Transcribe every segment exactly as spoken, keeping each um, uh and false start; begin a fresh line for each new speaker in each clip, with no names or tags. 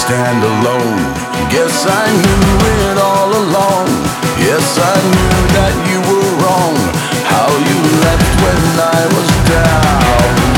stand alone. Guess I knew it all along. Yes, I knew that you were wrong. How you left when I was down.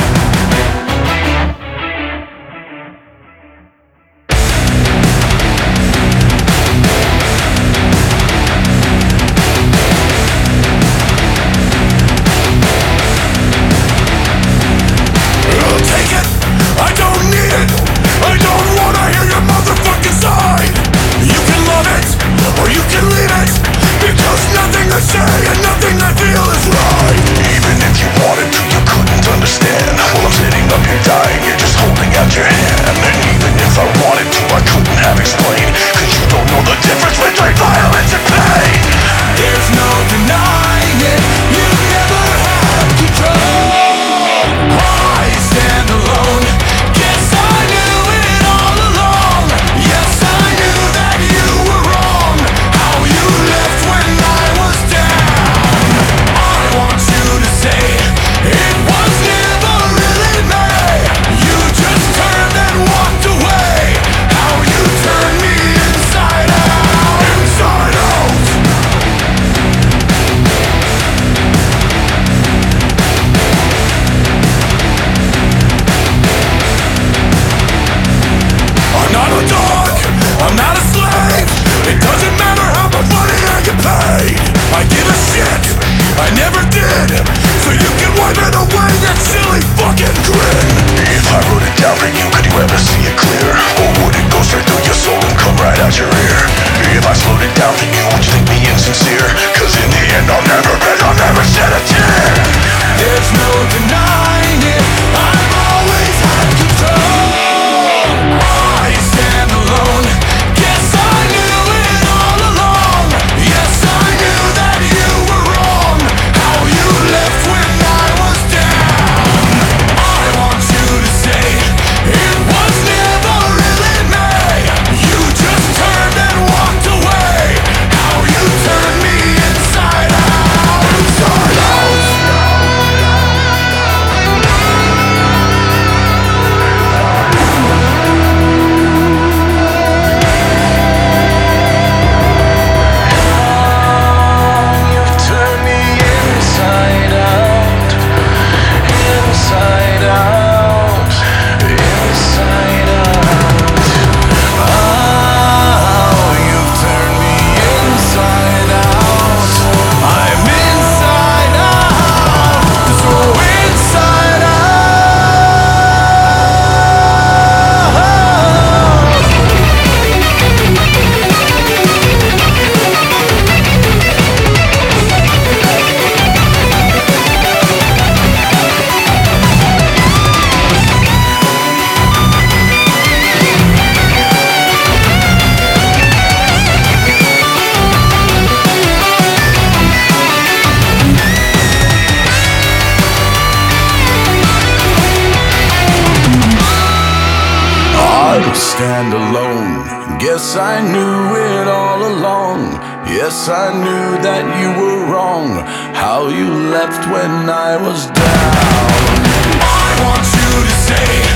Stand alone. Guess I knew it all along. Yes, I knew that you were wrong. How you left when I was down. I want you to say